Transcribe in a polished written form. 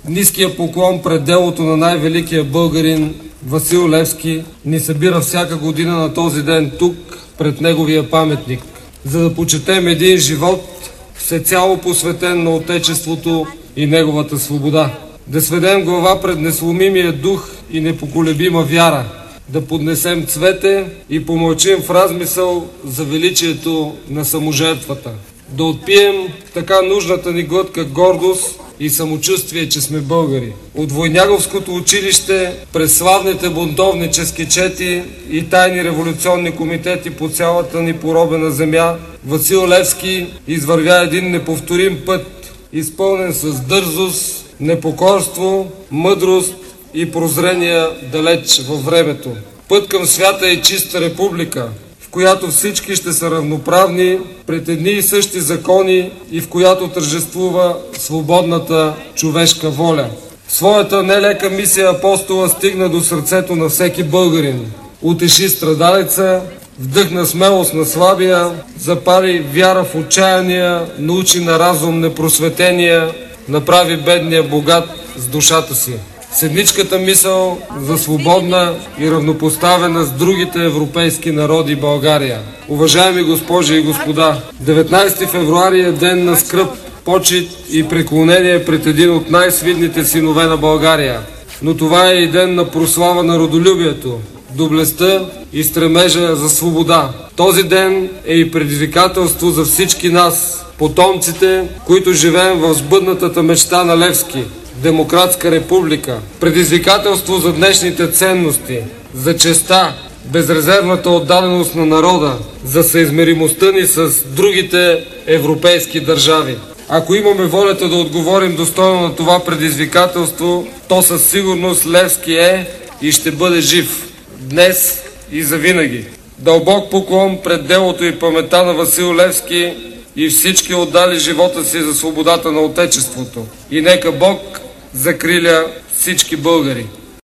Ниския поклон пред делото на най-великия българин Васил Левски ни събира всяка година на този ден тук, пред неговия паметник, за да почетем един живот всецяло посветен на Отечеството и неговата свобода. Да сведем глава пред несломимия дух и непоколебима вяра, да поднесем цвете и помълчим в размисъл за величието на саможертвата. Да отпием така нужната ни глътка гордост и самочувствие, че сме българи. От Войняговското училище през славните бунтовнически чети и тайни революционни комитети по цялата ни поробена земя, Васил Левски извървя един неповторим път, изпълнен с дързост, непокорство, мъдрост и прозрения далеч във времето. Път към свята и чиста република, в която всички ще са равноправни пред едни и същи закони и в която тържествува свободната човешка воля. Своята нелека мисия апостола стигна до сърцето на всеки българин. Утеши страдалеца, вдъхна смелост на слабия, запали вяра в отчаяния, научи на разум непросветения, направи бедния богат с душата си. Седмичката мисъл за свободна и равнопоставена с другите европейски народи България. Уважаеми госпожи и господа, 19 февруари е ден на скръб, почит и преклонение пред един от най-свидните синове на България. Но това е и ден на прослава на родолюбието, доблестта и стремежа за свобода. Този ден е и предизвикателство за всички нас, потомците, които живеем в сбъднатата мечта на Левски – демократска република. Предизвикателство за днешните ценности, за честта, безрезервната отдаденост на народа, за съизмеримостта ни с другите европейски държави. Ако имаме волята да отговорим достойно на това предизвикателство, то със сигурност Левски е и ще бъде жив. Днес и завинаги. Дълбок поклон пред делото и паметта на Васил Левски и всички отдали живота си за свободата на Отечеството. И нека Бог закриля всички българи.